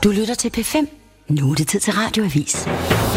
Du lytter til P5. Nu er det tid til Radioavis.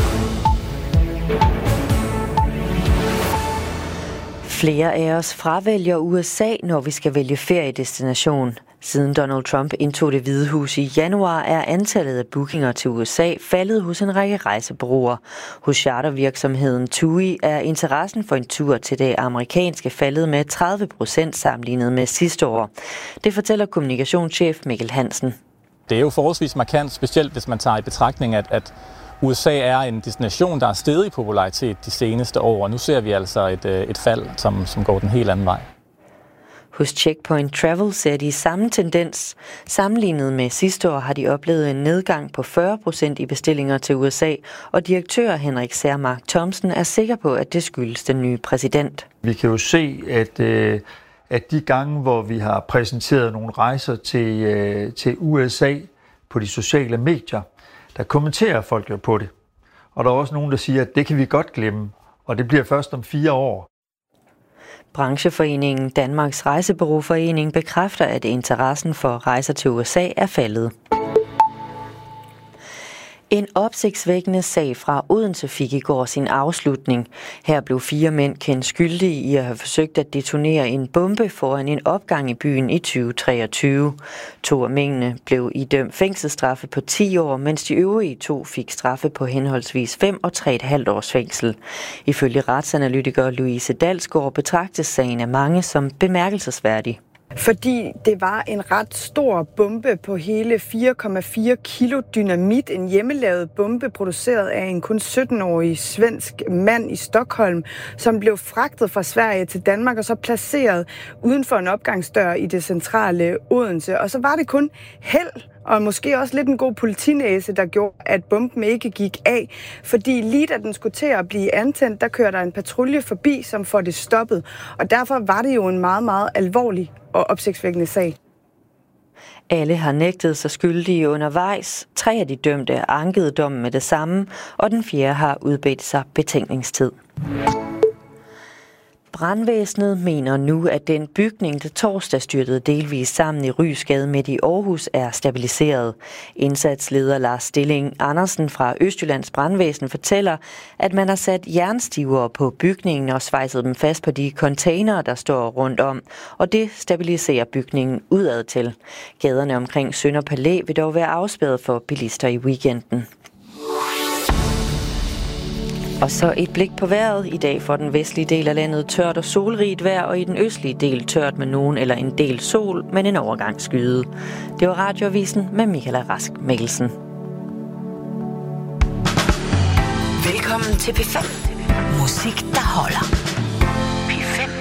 Flere af os fravælger USA, når vi skal vælge feriedestination. Siden Donald Trump indtog Det Hvide Hus i januar, er antallet af bookinger til USA faldet hos en række rejsebureauer. Hos chartervirksomheden TUI er interessen for en tur til det amerikanske faldet med 30% sammenlignet med sidste år. Det fortæller kommunikationschef Mikkel Hansen. Det er jo forholdsvis markant, specielt hvis man tager i betragtning, at USA er en destination, der er steget i popularitet de seneste år, og nu ser vi altså et fald, som går den helt anden vej. Hos Checkpoint Travel ser de samme tendens. Sammenlignet med sidste år har de oplevet en nedgang på 40% i bestillinger til USA, og direktør Henrik Sermark Thomsen er sikker på, at det skyldes den nye præsident. Vi kan jo se, at de gange, hvor vi har præsenteret nogle rejser til USA på de sociale medier, der kommenterer folk jo på det. Og der er også nogen, der siger, at det kan vi godt glemme, og det bliver først om 4 år. Brancheforeningen Danmarks Rejsebureauforening bekræfter, at interessen for rejser til USA er faldet. En opsigtsvækkende sag fra Odense fik i går sin afslutning. Her blev 4 mænd kendt skyldige i at have forsøgt at detonere en bombe foran en opgang i byen i 2023. 2 af mændene blev idømt fængselsstraffe på 10 år, mens de øvrige 2 fik straffe på henholdsvis 5 og 3,5 års fængsel. Ifølge retsanalytiker Louise Dalsgaard betragtes sagen af mange som bemærkelsesværdig. Fordi det var en ret stor bombe på hele 4,4 kilo dynamit. En hjemmelavet bombe produceret af en kun 17-årig svensk mand i Stockholm, som blev fragtet fra Sverige til Danmark og så placeret uden for en opgangsdør i det centrale Odense. Og så var det kun held og måske også lidt en god politinæse, der gjorde, at bomben ikke gik af. Fordi lige da den skulle til at blive antændt, der kører der en patrulje forbi, som får det stoppet. Og derfor var det jo en meget, meget alvorlig og opsigtsvækkende sag. Alle har nægtet sig skyldige undervejs. 3 af de dømte ankede dommen med det samme, og den 4. har udbedt sig betænkningstid. Brandvæsenet mener nu, at den bygning, der torsdag styrtede delvist sammen i Rysgade midt i Aarhus, er stabiliseret. Indsatsleder Lars Stilling Andersen fra Østjyllands Brandvæsen fortæller, at man har sat jernstivere på bygningen og svejset dem fast på de containere, der står rundt om, og det stabiliserer bygningen udad til. Gaderne omkring Sønder Palæ vil dog være afspærret for bilister i weekenden. Og så et blik på vejret. I dag for den vestlige del af landet tørt og solrigt vejr, og i den østlige del tørt med nogen eller en del sol, men en overgang skyde. Det var Radioavisen med Michael Rask Mikkelsen. Velkommen til P5. Musik, der holder. P5.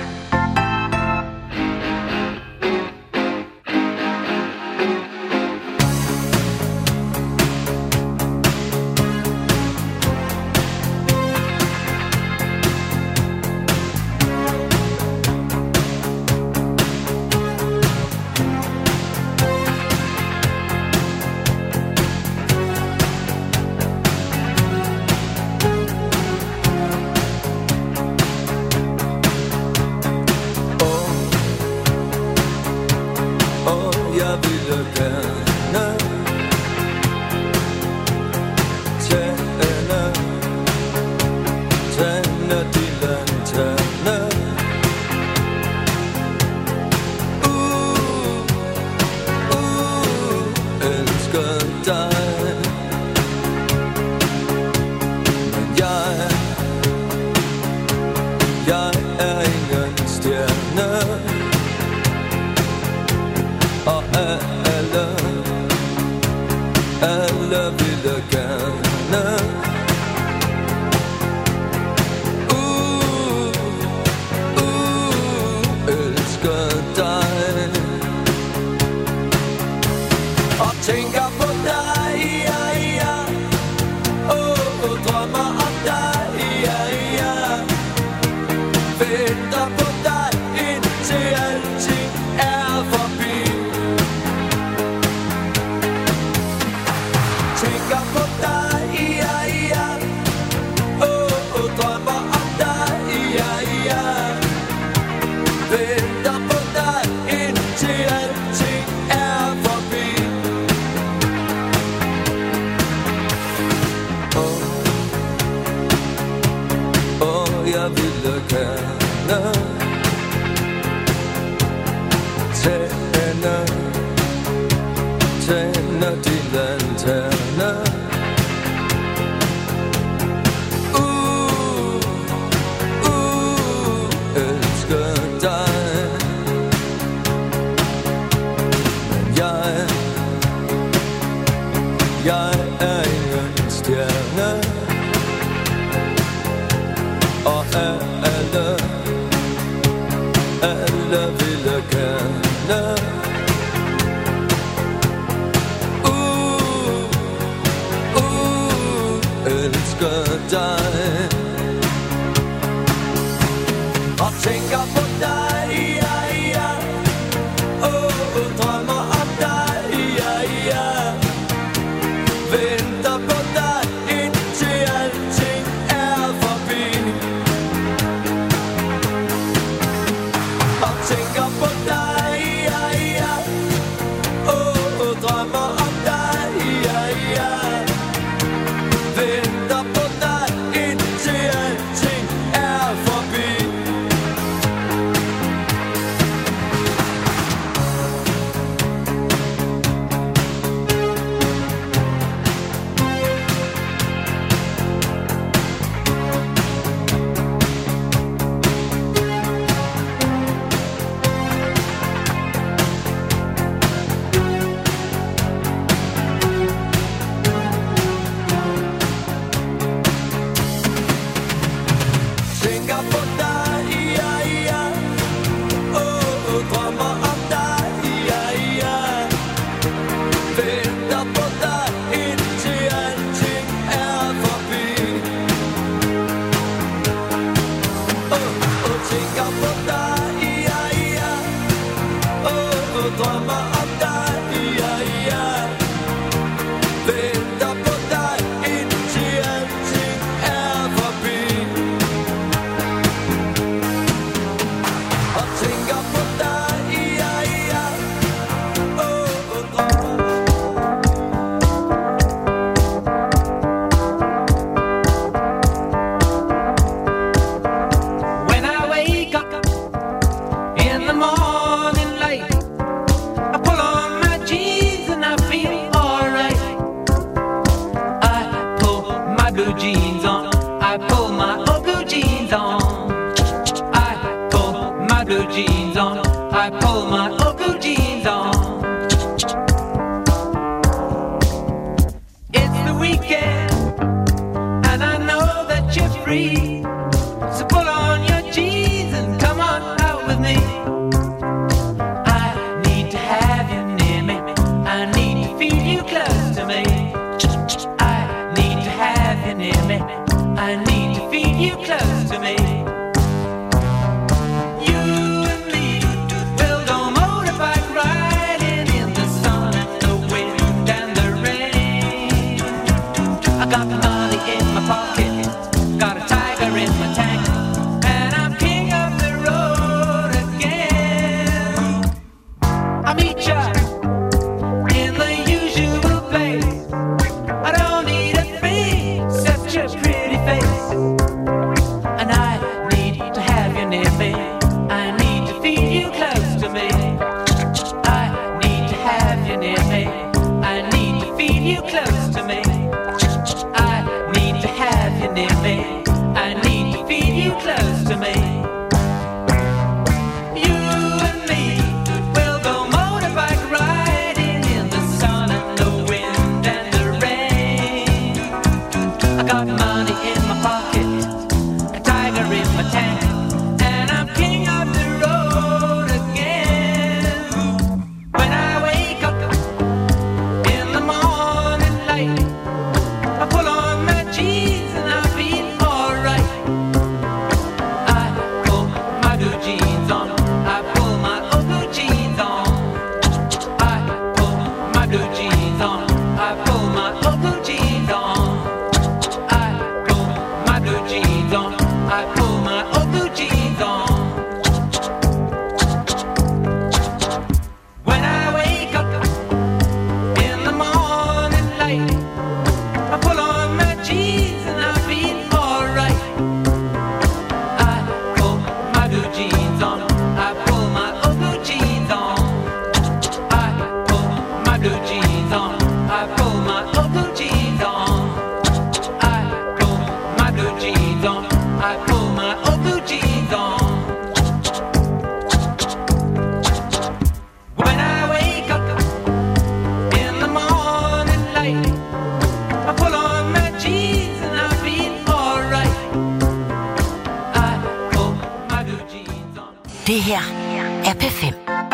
tænder de lanterner. Elsker dig. Men jeg er ingen stjerne. Og alle ville gerne. Elsker dig. Og tænker på dig, ja, ja. Drømmer om dig, ja, ja. Venter på dig, indtil alting er forbi. Og tænker på dig, ja, ja. Drømmer om dig, ja, ja. Venter på dig, indtil alting er forbi. Tænker på dig, ja, ja. Drømmer om dig, ja, ja. Venter på dig, indtil alting er forbi. Tænker på dig, ja, ja. Drømmer om dig, ja, ja. Venter på dig, indtil alting er forbi. Og tænker på dig, ja, ja. When I wake up in the morning light, I pull on my jeans and I feel alright. I pull my blue jeans on, I pull my old blue jeans on. I pull my blue jeans on, I pull my old blue jeans on. It's the weekend and I know that you're free. So pull on your jeans and come on out with me. I need to have you near me. I need to feel you close to me. I need to have you near me. I need to feel you close to me. You and me will go motorbike riding in the sun and the wind and the rain. I got money in my pocket, got a tiger in my tank, and I'm king of the road again. er P5.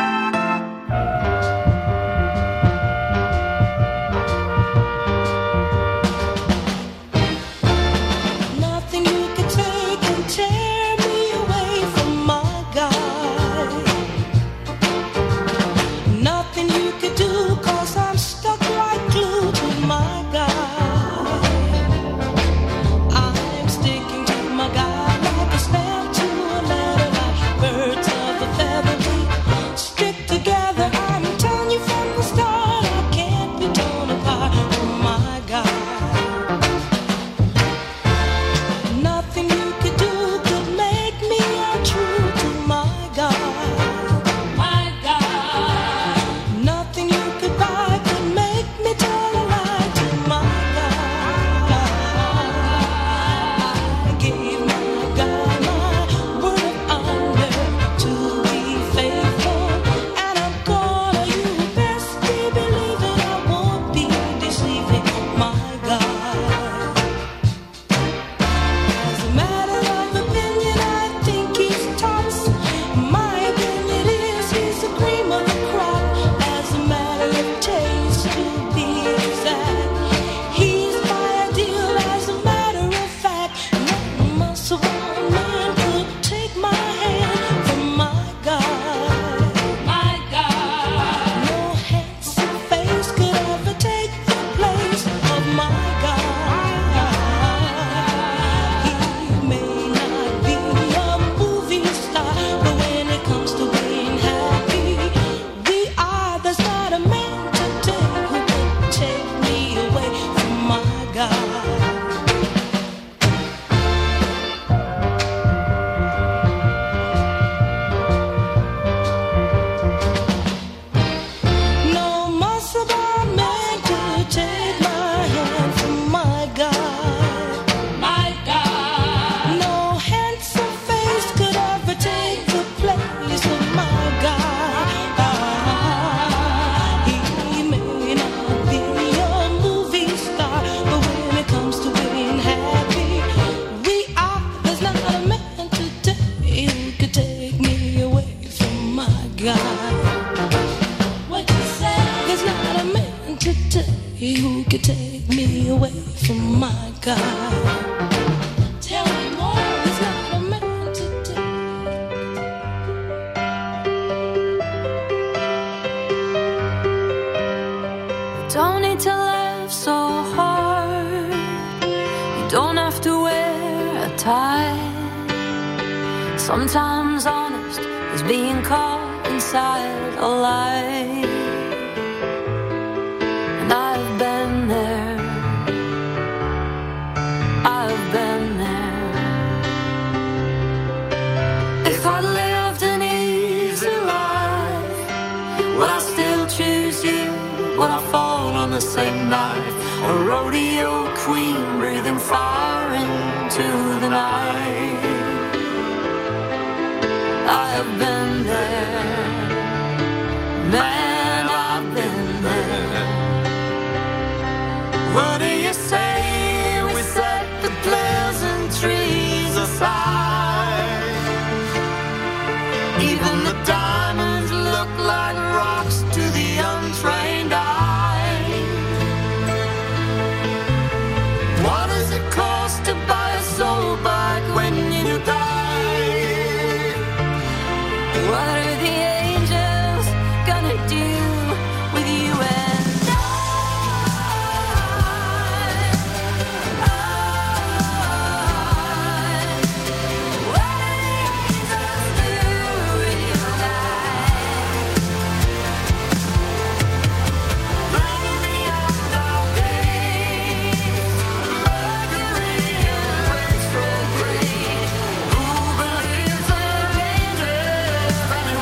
Sometimes honest is being caught inside a lie. And I've been there. I've been there. If I lived an easy life, would I still choose you? Would I fall on the same knife? A rodeo queen breathing fire into the night. I have been there, man, I've been there. What do you say we set the pleasantries aside? Even the diamonds look like rocks to the untrained eye. What does it cost to buy a soul back when you die? What are the angels gonna do with you and I? What are the angels do with you and I? Bring me out of days, Mercury and retrograde. Who believes in angels?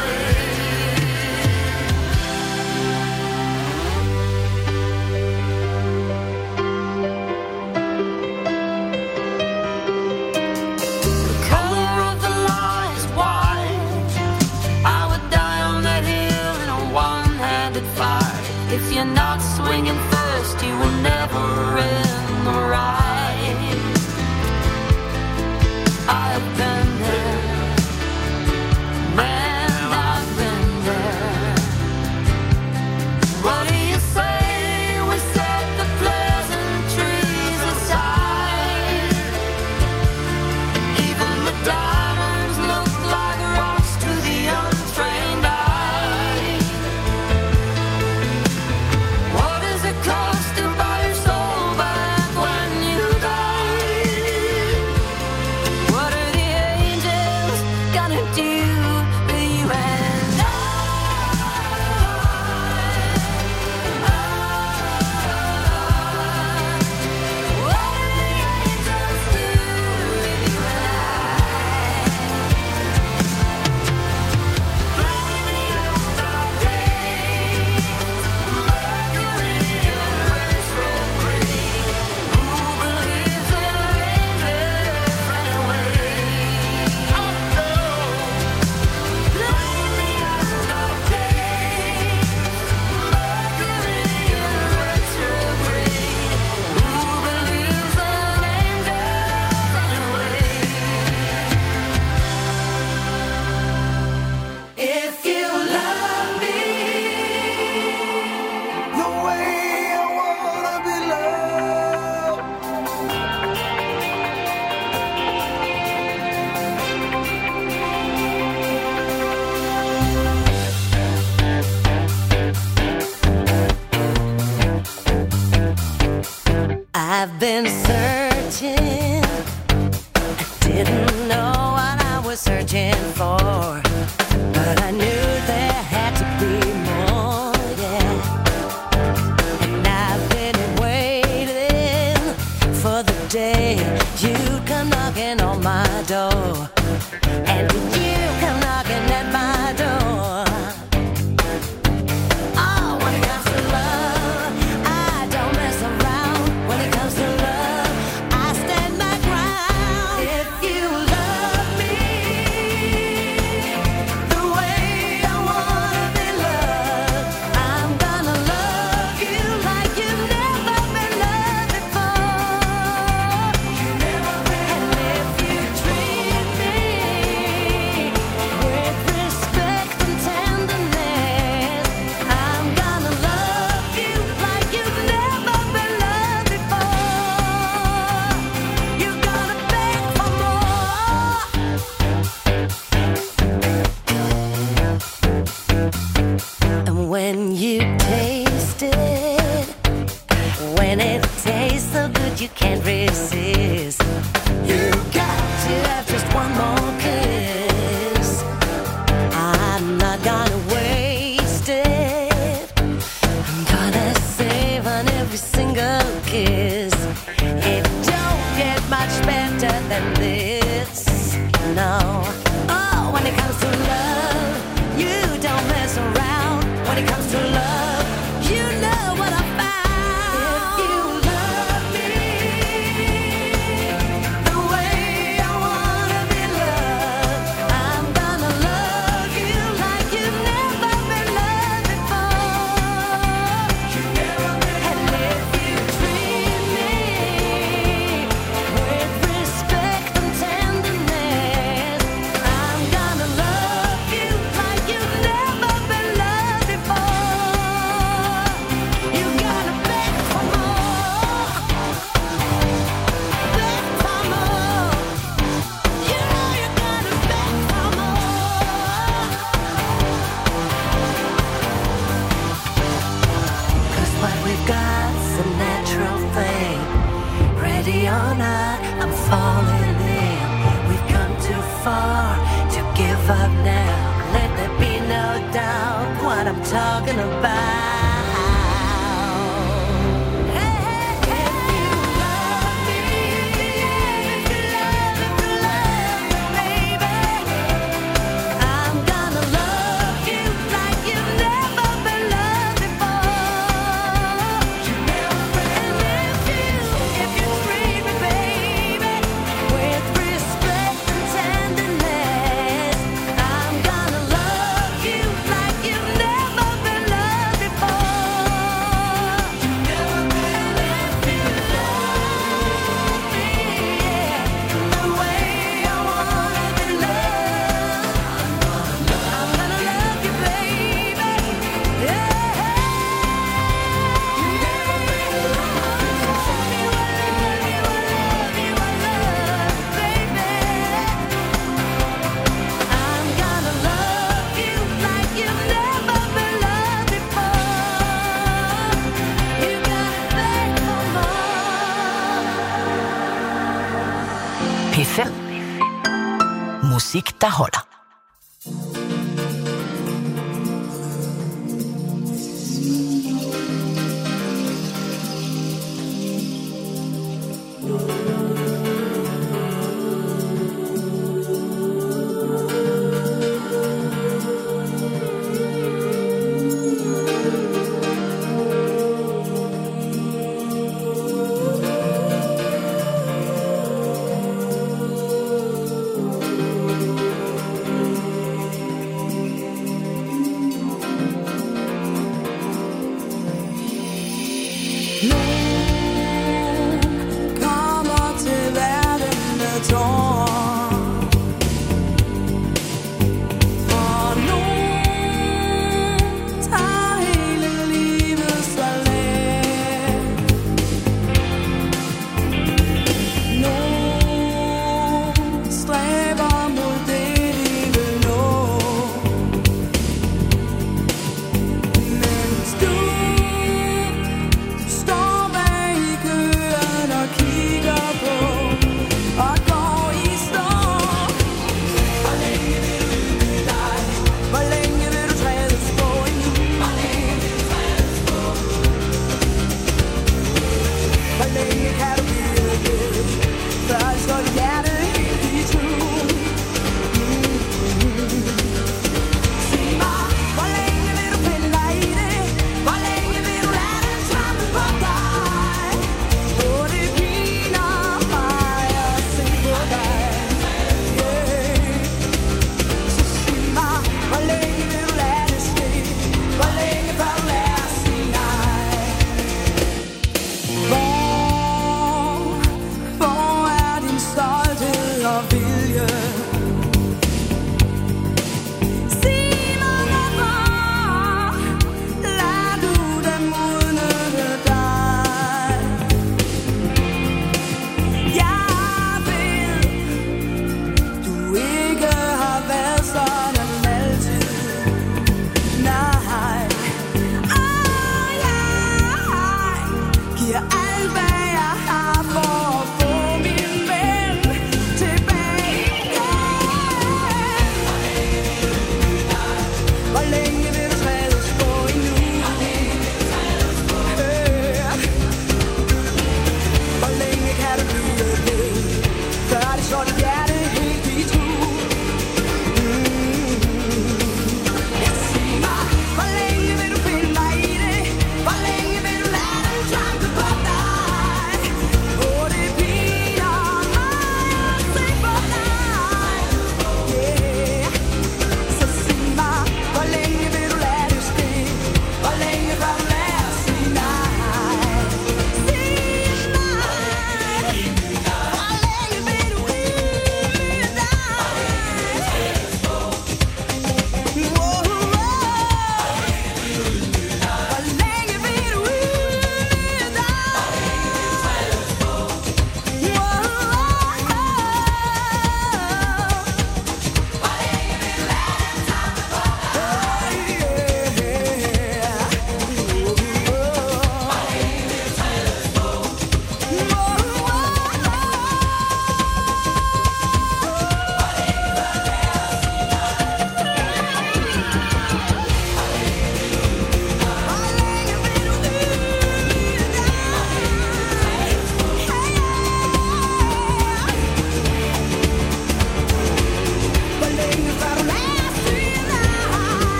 If you're not swinging first, you will never end the ride. I've been there, man, I've I've been searching. I didn't know what I was searching for, but I knew there had to be more, yeah. And I've been waiting for the day you come knocking on my door. And when you come knocking at my door, oh, when it comes to love, I don't mess around. When it comes to love, I stand my ground. If you love me the way I wanna be loved, I'm gonna love you like you've never been loved before. And if you treat me with respect and tenderness, I'm gonna love you like you've never been loved before. You're gonna beg for more. And when you taste it, when it tastes so good you can't resist, you got to have just one more kiss. I'm not gonna waste it. I'm gonna save on every single kiss. It don't get much better than this, no. Oh, when it comes to love, you don't mess around. When it comes to love, you know what I found. If you love me the way I wanna be loved, I'm gonna love you like you've never been loved before. And if you treat me with respect and tenderness, I'm gonna love you like you've never been loved before. You gotta beg for more, beg for more. You know you gotta beg for more. 'Cause what we've got's a natural thing. Ready or not, I'm falling in. We've come too far to give up now. Let there be no doubt what I'm talking about. Hey, hey, hey. If you love me, if you love me, baby, I'm gonna love you like you've never been loved before. And if you treat me, baby, with respect and tenderness, I'm gonna love you like you've never been loved before. And if you love me the way I wanna be loved, I'm gonna love you, baby. Yeah. You never been loved before. I love you, I love you, I love you, baby. I'm gonna love you like you've never been loved before. You gotta beg for more. P5. Musik, der holder.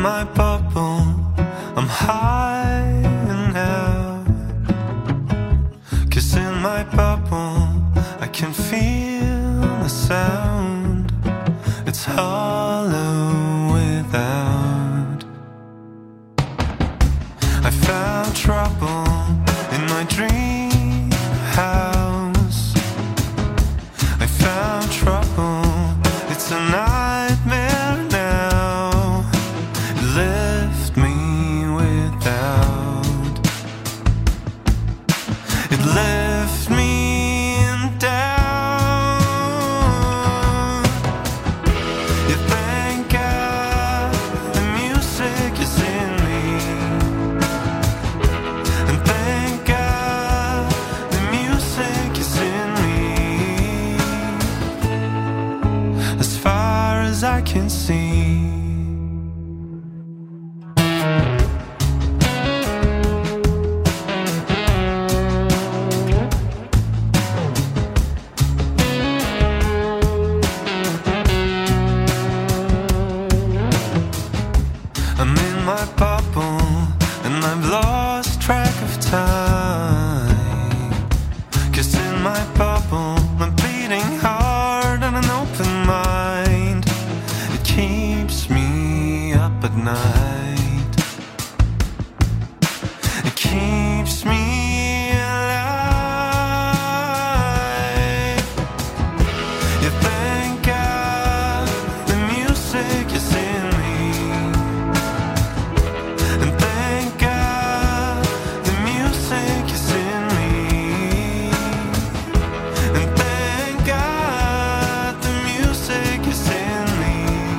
my bubble, I'm high and out. 'Cause in my bubble I can feel the sound. It's hollow without. I found trouble in my dream house. I found trouble, it's a nightmare now. It left me without. It left me down. You thank God the music is in me. And thank God the music is in me. As far as I can see. I'm in my bubble and I've lost track of time. 'Cause in my bubble I'm beating hard on an open mind. It keeps me up at night. It keeps me alive. You thank God the music is in me. And thank God the music is in me. And thank God the music is in me.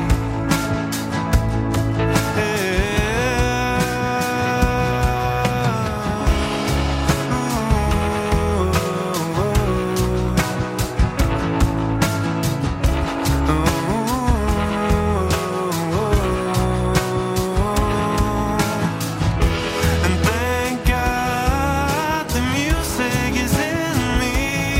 And thank God the music is in me.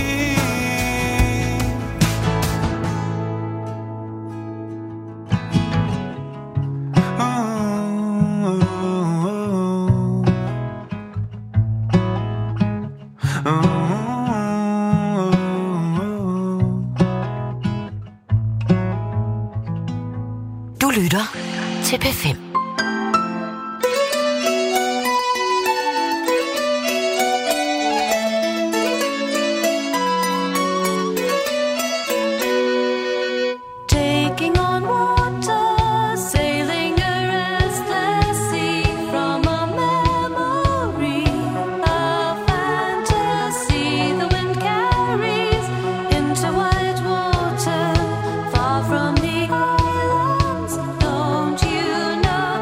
Du lytter til P5. Taking on water, sailing a restless sea from a memory, a fantasy the wind carries into white water, far from the islands. Don't you know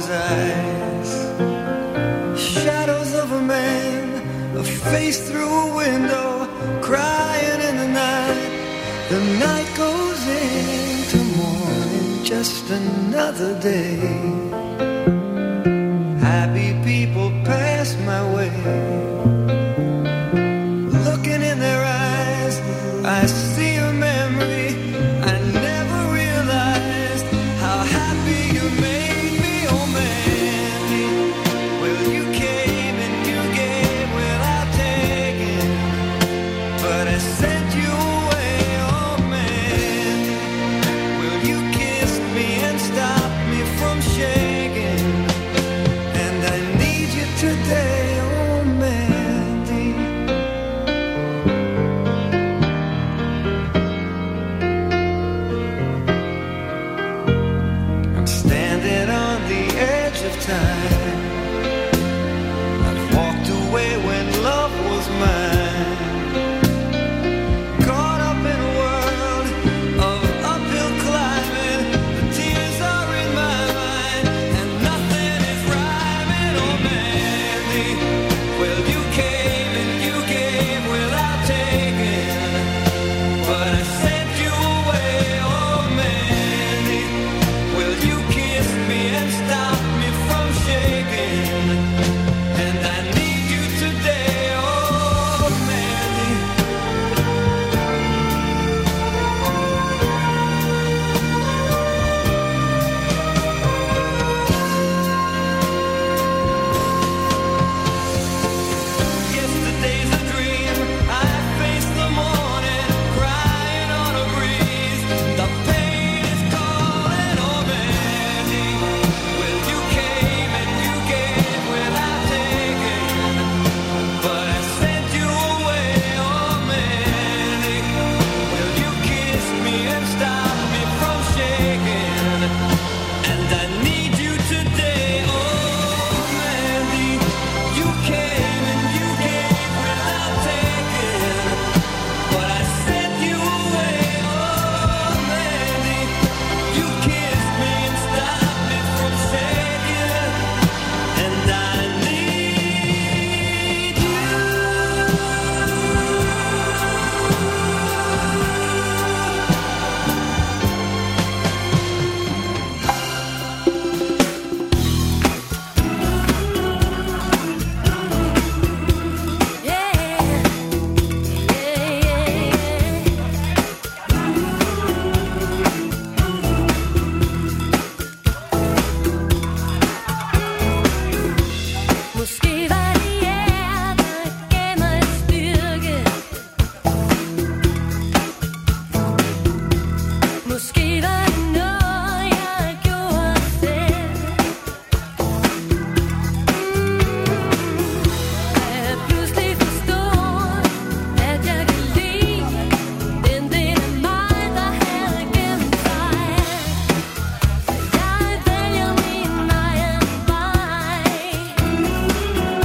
his eyes. Shadows of a man, a face through a window, crying in the night. The night goes into morning, just another day. Happy people pass my way. Looking in their eyes, I see a memory. I never realized how happy you made me, oh Mandy. Well, you came and you gave without taking, but I sent you away, oh Mandy. Well, you kissed me and stopped me from shaking, and I need you today, oh Mandy. I'm standing on the edge of time. I've walked away when love was mine. Caught up in a world of uphill climbing. The tears are in my mind, and nothing is rhyming, oh Mandy. Well, you came and you gave without taking, but I sent you away, oh Mandy. Well, you kissed me and stopped me from shaking, and I need you today, oh Mandy. Yesterday's a dream. I face the morning, crying on a breeze. The pain is calling, oh Mandy. Well, you came and you gave without taking, but I sent you away, oh Mandy. Well, you kissed me and stopped me from shaking, and I need you today, oh Mandy. You came and you gave without taking, but I sent you away, oh Mandy. You kissed me and stopped me from shaking, and I need you. Måske var det jer, der gav mig styrke. Måske var det noget, jeg gjorde selv. Da jeg pludselig forstod, at jeg kan lide den del af mig, der havde gemt sig. Jeg vælger min egen vej.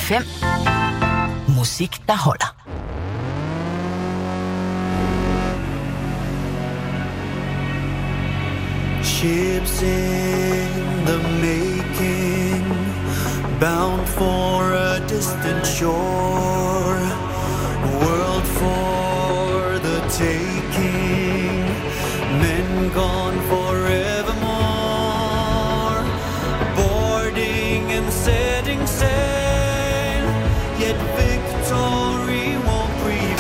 P5. Musik, der holder. Ships in the making, bound for a distant shore, world for the taking, men gone forevermore, boarding and setting sail, yet victory won't prevail.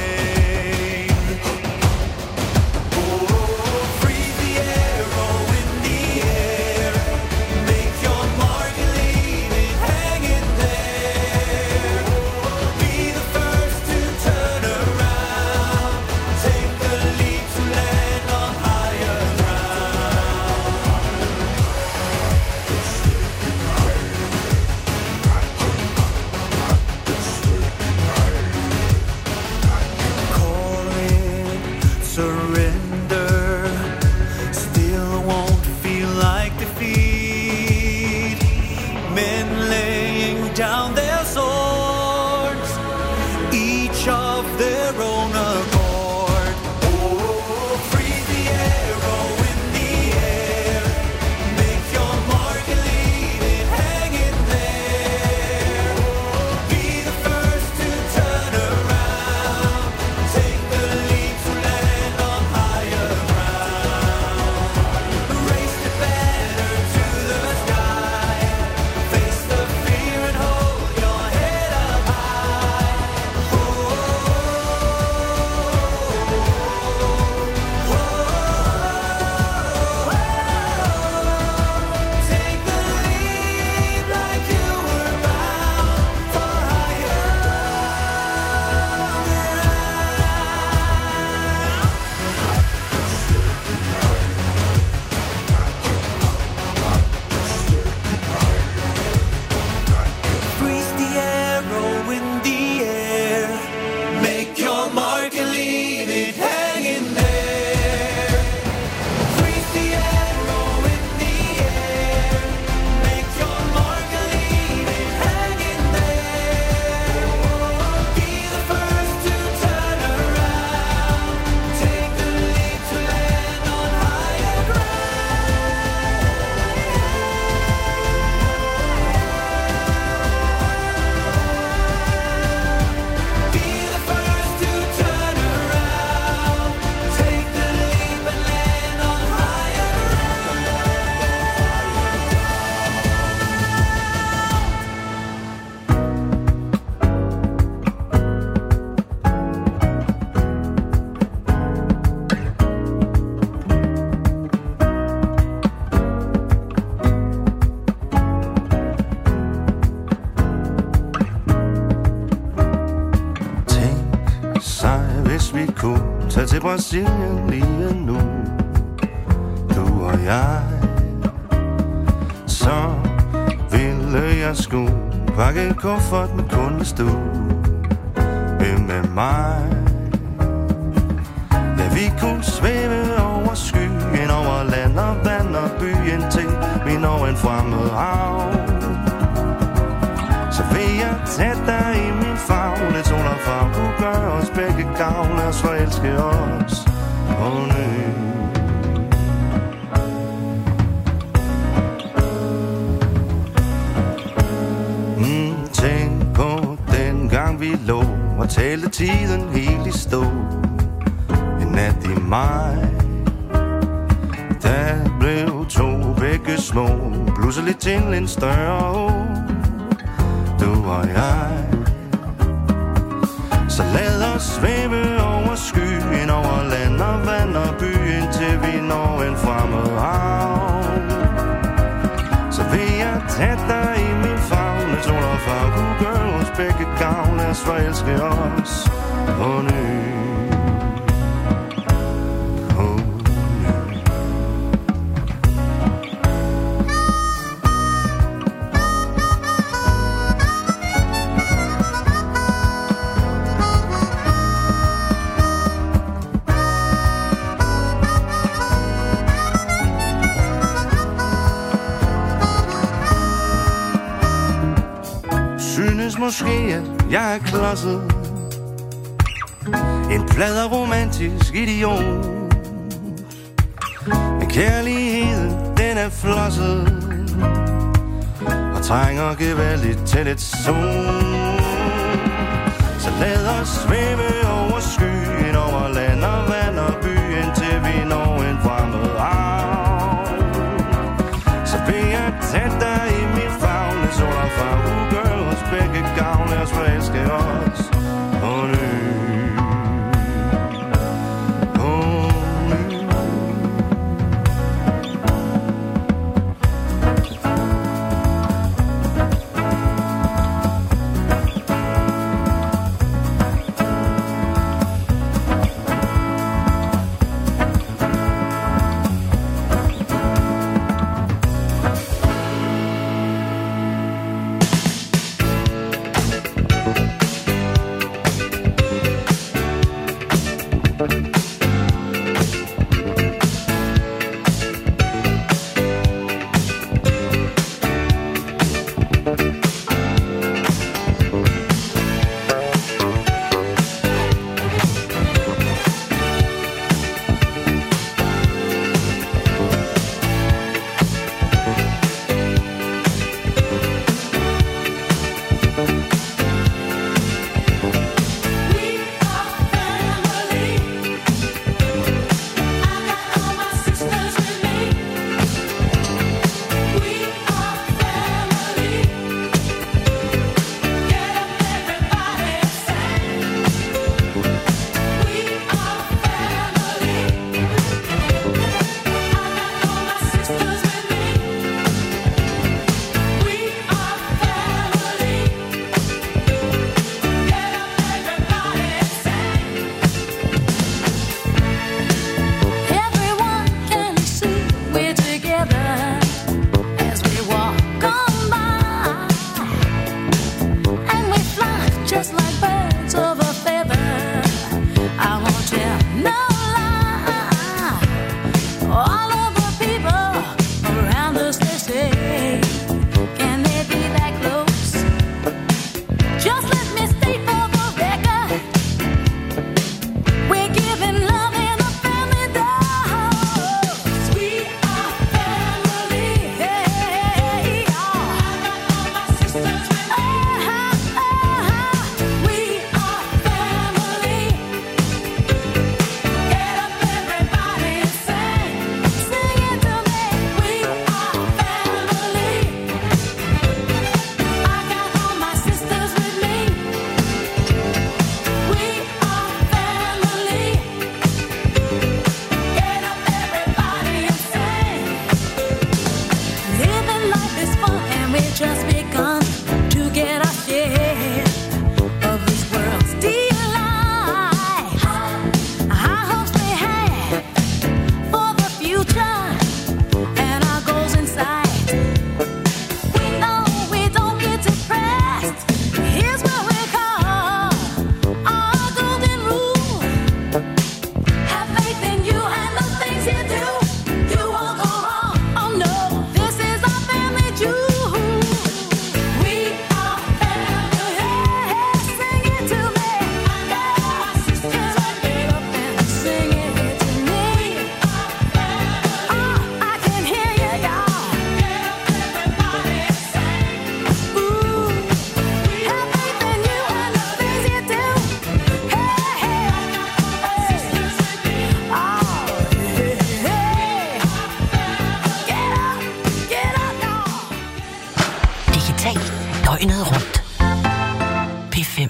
Tag til Brasilien lige nu, du og jeg. Så ville jeg sgu pakke en kuffert med kundestue med mig. Ja, vi kunne svæve over skyen, over land og vand og by, indtil vi når en fremmed hav. Så vil jeg tage dig i min favn, lidt sol og farve kunne gøre os begge gavn, lad os forelske os på ny. Tænk på den gang vi lå og talte tiden helt i stå. En nat i maj, der blev to begge små, pludselig til en større å. Du og jeg, så lad os svæve over skyen, over land og vand og by, indtil vi når en fremmed hav. Så vil jeg tage dig i min favn, lidt sol og farve kunne gøre os begge gavn, lad os forelske os på ny. måske, at jeg er klodset. En plade romantisk idiot. Men kærligheden, den er flosset og trænger gevaldigt til et sol. Så lad os svæve over skyen, over land og vand og by, indtil vi når en fremmed hav. Så vil jeg tage dig i min favn, en sol og farve, gør os begge gavn, lad os forelske os på ny. døgnet rundt. P5.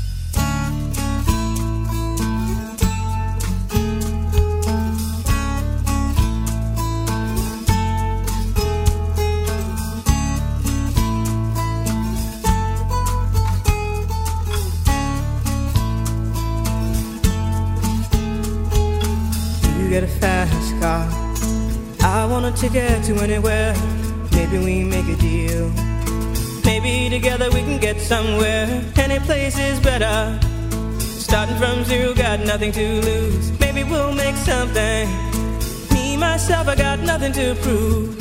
You get a fast car, I want a ticket to anywhere. Maybe we make a deal. Maybe together we can get somewhere. Any place is better. Starting from zero, got nothing to lose. Maybe we'll make something. Me, myself, I got nothing to prove.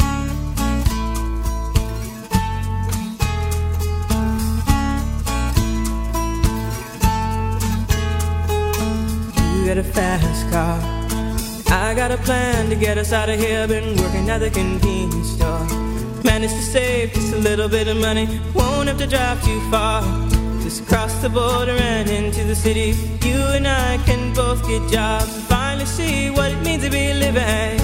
get a fast car. I got a plan to get us out of here. Been working at the convenience store. Managed to save just a little bit of money. Won't have to drive too far. Just cross the border and into the city. You and I can both get jobs and finally see what it means to be living.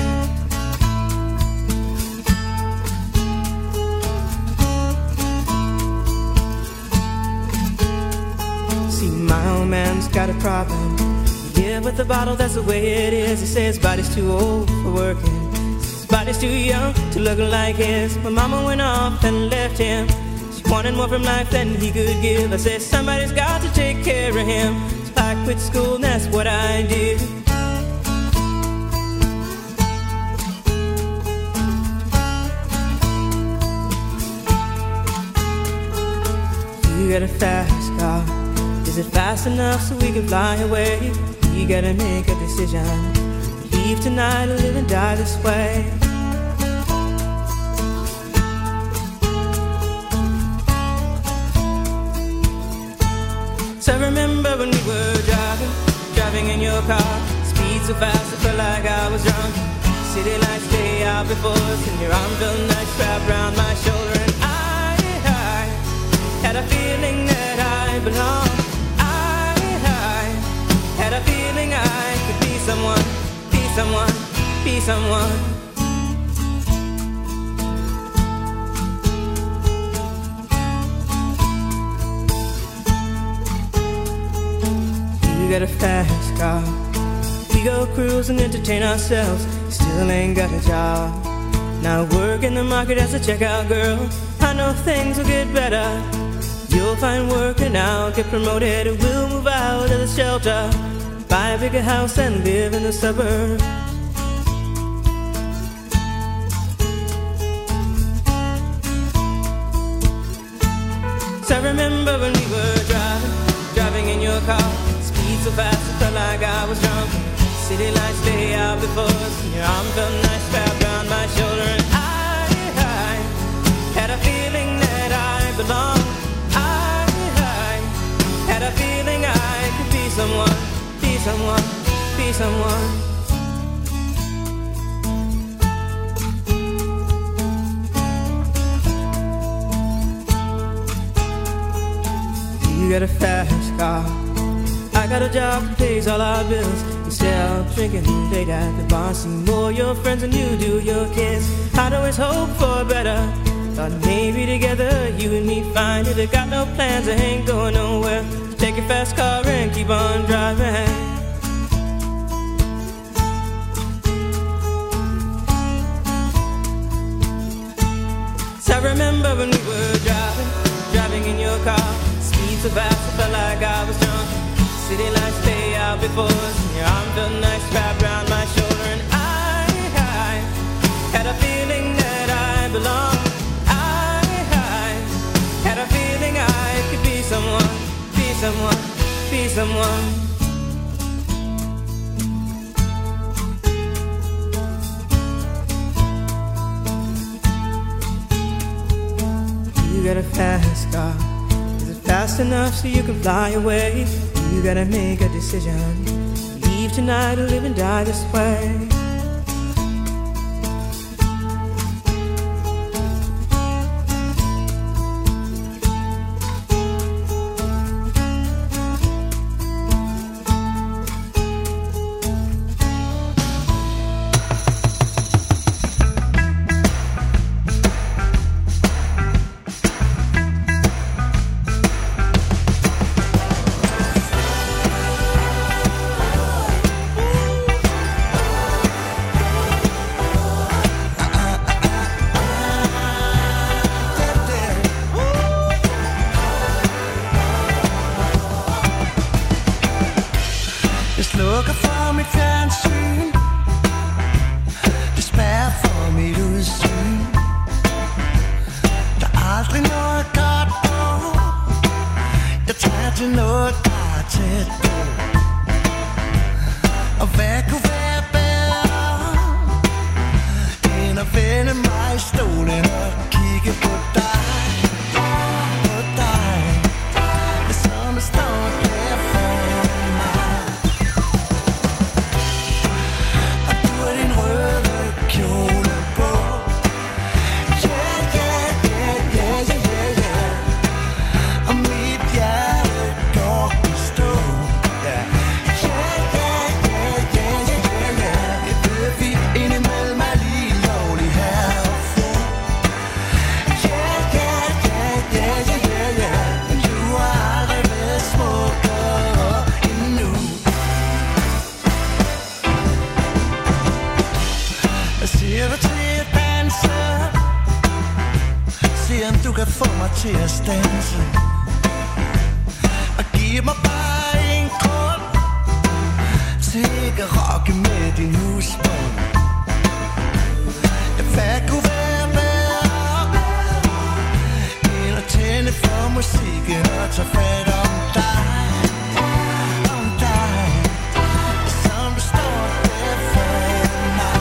See, my old man's got a problem. Yeah, with the bottle, that's the way it is. He says his body's too old for working. His body's too young to look like his. My mama went off and left him. She wanted more from life than he could give. I said somebody's got to take care of him. So I quit school and that's what I did. You got a fast car. Is it fast enough so we can fly away? You gotta make a decision. Leave tonight or live and die this way. So I remember when we were driving in your car. Speed so fast I felt like I was drunk. City lights lay out before us, and your arm felt nice wrapped around my shoulder. And I had a feeling that I belonged. Had a feeling I could be someone, be someone, be someone. You got a fast car. We go cruise and entertain ourselves. Still ain't got a job. Now work in the market as a checkout girl. I know things will get better. You'll find work and I'll get promoted. We'll move out of the shelter, buy a bigger house and live in the suburbs. So I remember when we were driving in your car. Speed so fast I felt like I was drunk. City lights lay out before us, and your arm felt nice wrapped around my shoulder. And I had a feeling that I belonged. I had a feeling I could be someone, be someone, be someone. You got a fast car. I got a job that pays all our bills. Instead of drinking late at the bar, see more your friends than you do your kids. I'd always hope for better. Thought maybe together you and me find it. I got no plans, I ain't going nowhere. Take your fast car and keep on driving. So I remember when we were driving in your car. Speed so fast I felt like I was drunk. City lights lay out before us, and your arm felt nice wrapped around my shoulder. And I had a feeling that I belonged. I had a feeling I could be someone, be someone, be someone. You got a fast car. Is it fast enough so you can fly away? You gotta make a decision. Leave tonight or live and die this way. kan få mig til at standse. Og giv mig bare en grund til ikke at rokke med din husbånd. Hvad kunne være bedre end at tænde for musikken og tage fat om dig? Om dig, som du står der foran mig.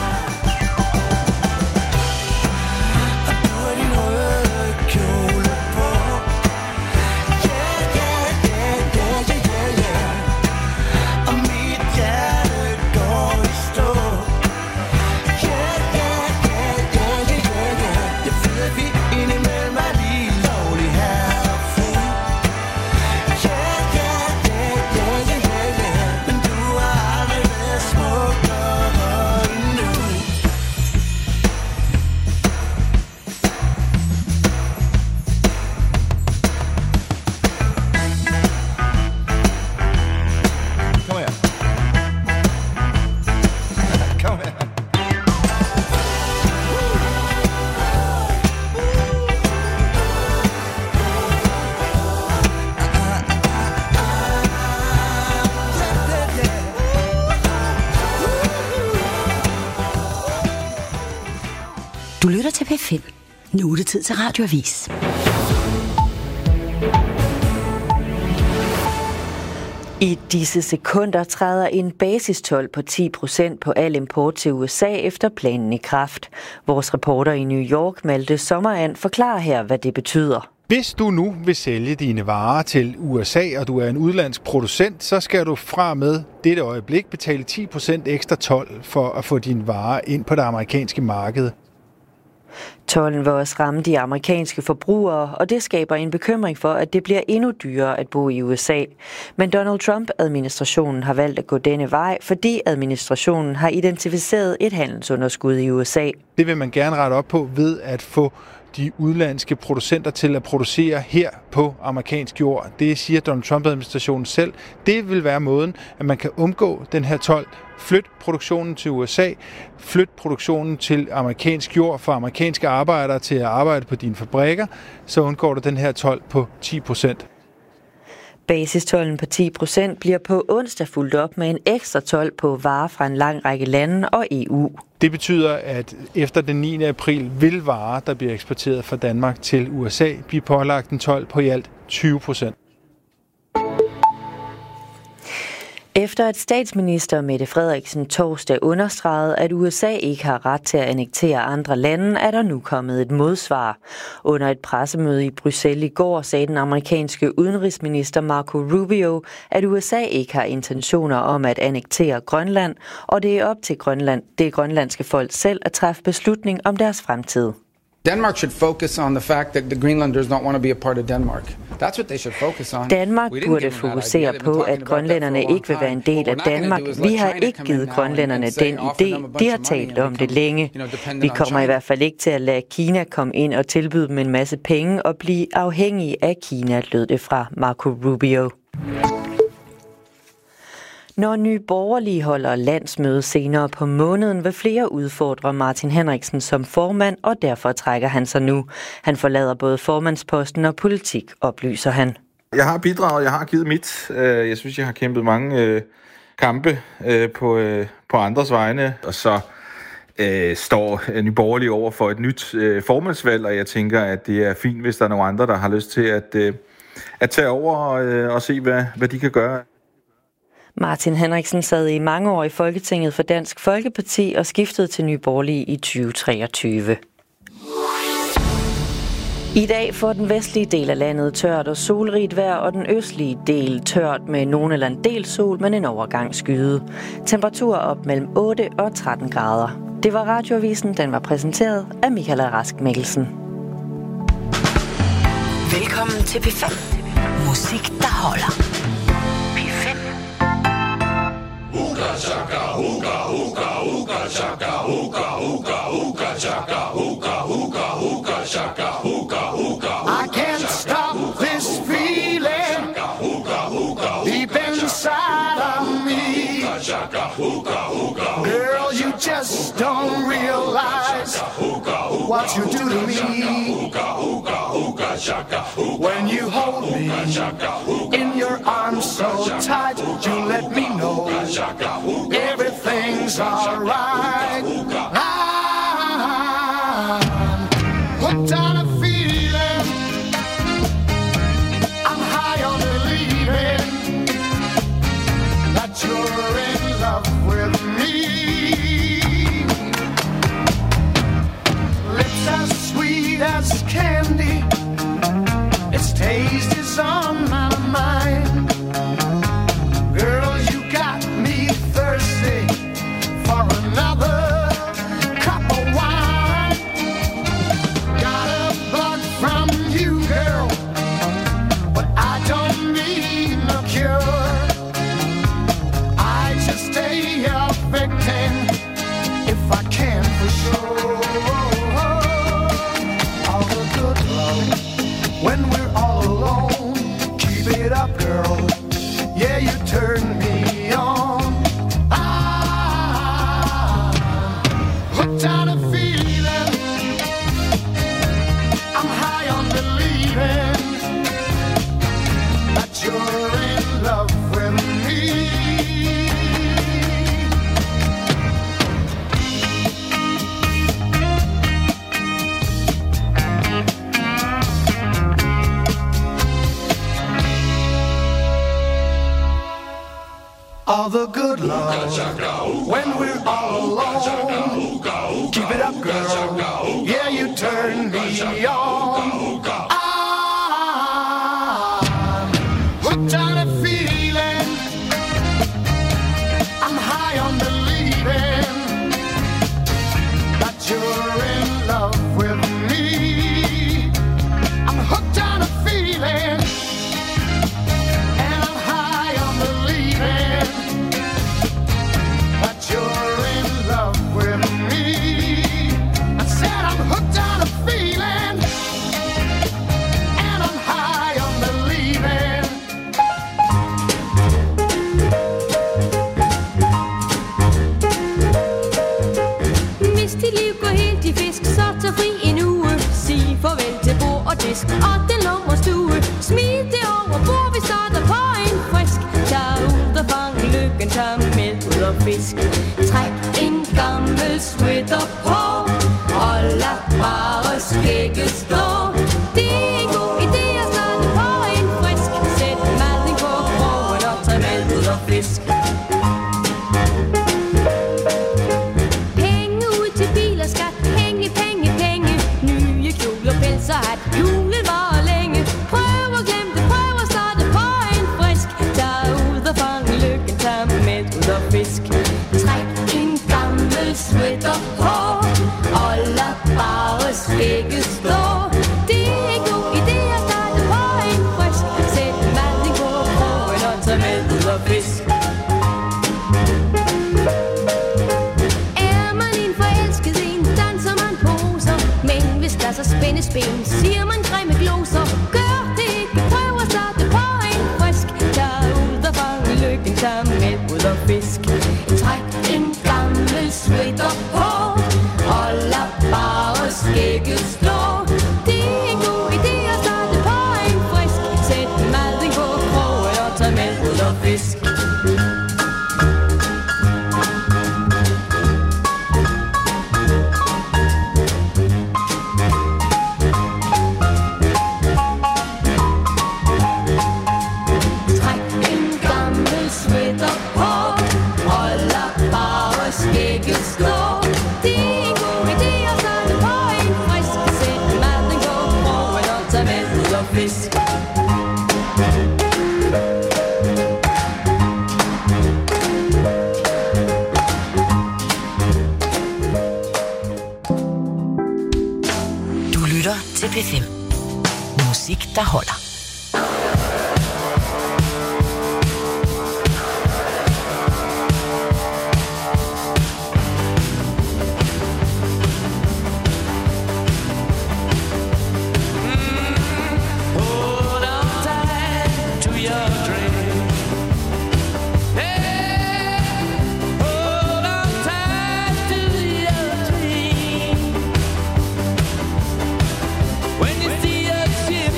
Og du har din røde kjole på. Yeah, yeah, yeah, yeah, yeah, yeah. Og mit hjerte går i stå. Yeah, yeah, yeah, yeah, yeah, yeah. Jeg ved, at vi indimellem er lige lovlig her og fri. Yeah, yeah, yeah, yeah, yeah, yeah. Men du har aldrig været smukkere endnu. Kom her. Kom her. Du lytter til P5. Nu er det tid til Radioavis. I disse sekunder træder en basistold på 10% på al import til USA efter planen i kraft. Vores reporter i New York, Malte Sommerand, forklarer her, hvad det betyder. Hvis du nu vil sælge dine varer til USA, og du er en udlandsk producent, så skal du fra med dette øjeblik betale 10% ekstra told for at få dine varer ind på det amerikanske marked. Tolden vil også ramme de amerikanske forbrugere, og det skaber en bekymring for, at det bliver endnu dyrere at bo i USA. Men Donald Trump-administrationen har valgt at gå denne vej, fordi administrationen har identificeret et handelsunderskud i USA. Det vil man gerne rette op på ved at få de udlandske producenter til at producere her på amerikansk jord. Det siger Donald Trump-administrationen selv. Det vil være måden, at man kan undgå den her told. Flyt produktionen til USA, flyt produktionen til amerikansk jord for amerikanske arbejdere til at arbejde på dine fabrikker, så undgår du den her told på 10%. Basistolden på 10% bliver på onsdag fulgt op med en ekstra told på varer fra en lang række lande og EU. Det betyder, at efter den 9. april vil varer, der bliver eksporteret fra Danmark til USA, blive pålagt en told på i alt 20%. Efter at statsminister Mette Frederiksen torsdag understregede, at USA ikke har ret til at annektere andre lande, er der nu kommet et modsvar. Under et pressemøde i Bruxelles i går sagde den amerikanske udenrigsminister Marco Rubio, at USA ikke har intentioner om at annektere Grønland, og det er op til det grønlandske folk selv at træffe beslutning om deres fremtid. Denmark should focus on the fact that the Greenlanders don't want to be a part of Denmark. That's what they should focus on. Danmark burde fokusere på, at grønlænderne ikke vil være en del af Danmark. Vi har ikke givet grønlænderne den idé. De har talt om det længe. Vi kommer i hvert fald ikke til at lade Kina komme ind og tilbyde dem en masse penge og blive afhængige af Kina, lød det fra Marco Rubio. Når Nye Borgerlige holder landsmøde senere på måneden, vil flere udfordre Martin Henriksen som formand, og derfor trækker han sig nu. Han forlader både formandsposten og politik, oplyser han. Jeg har bidraget, jeg har givet mit. Jeg synes, jeg har kæmpet mange kampe på andres vegne, og så står Nye Borgerlige over for et nyt formandsvalg, og jeg tænker, at det er fint, hvis der er nogle andre, der har lyst til at tage over og se, hvad de kan gøre. Martin Henriksen sad i mange år i Folketinget for Dansk Folkeparti og skiftede til Nye Borgerlige i 2023. I dag får den vestlige del af landet tørt og solrigt vejr, og den østlige del tørt med nogen eller en del sol, men en overgang skyde. Temperatur op mellem 8 og 13 grader. Det var Radioavisen, den var præsenteret af Michael Rask Mikkelsen. Velkommen til P5. Musik, der holder. P5. Uga chaka, uga, uga, uga chaka, uga, uga, uga chaka, uga, uga, uga chaka, uga, uga. I can't stop this feeling deep inside of me. Girl, you just don't realize what you do to me. When you hold me in your arms so tight, you let me know everything's alright. I'm hooked on a feeling, I'm high on believing that you're in love with me. Lips as sweet as candy, its taste is on my mind. Girl, you got me thirsty for another cup of wine. Got a bug from you, girl, but I don't need no cure. I just stay a victim if I can for sure. All the good love when we're all alone. Keep it up, girl. Yeah, you turn me on. I'm hooked on a feeling, I'm high on believing that you're in love with me. All the good love when we're all alone. Keep it up, girl. Yeah, you turn me on. I'm hooked on a feeling, I'm high on believing that you're in love with me. I'm hooked on a feeling, and I'm high on believing that you're in love with me. I said I'm hooked on a feeling, and I'm high on believing. Hvis dit liv går helt i fisk, så tag fri en uge. Sig farvel til bord og disk og den lummerstue. Smid det over bord, vi starter på en frisk. Tag ud og fang lykken, tag med ud og fisk. Træk en gammel sweater på og lad bare skægget stå. Det er en god idé at starte på en frisk. Sæt maden på krogen og tag med ud og fisk. Penge ud til bil og skat, penge, penge, penge. Nye kjoler, pels og hat, julen varer længe. Prøv at glemme det, prøv at starte på en frisk. Tag ud og fang lykken, tag med ud og fisk. Træk en gammel sweater på og lad bare skægget stå. Det er en god idé at starte på en frisk. Sæt maden på krogen og tag med ud og fisk. Er man en forelsket en, danser man poser. Men hvis der så spændes ben, siger man grimme gloser. Gør det ikke, prøv at starte på en frisk. Tag ud og fang lykken, tag med ud og fisk. Træk en gammel sweater på og lad bare skægget stå. Det er en god idé at starte på en frisk. Sæt maden på krogen og tag med ud og fisk. Træk en gammel sweater på og lad bare skægget stå. Det er en god idé at starte på en frisk. Sæt maden på krogen og tag med ud og fisk. Du lytter til P5. Musik, der holder. Hold on tight to your dream. Hey, hold on tight to your dream. When you see a ship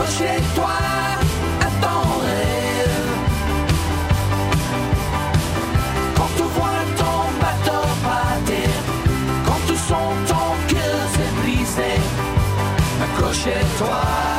Accroche-toi à ton rêve. Quand tu vois ton bateau partir, quand tu sens ton cœur se briser, accroche-toi.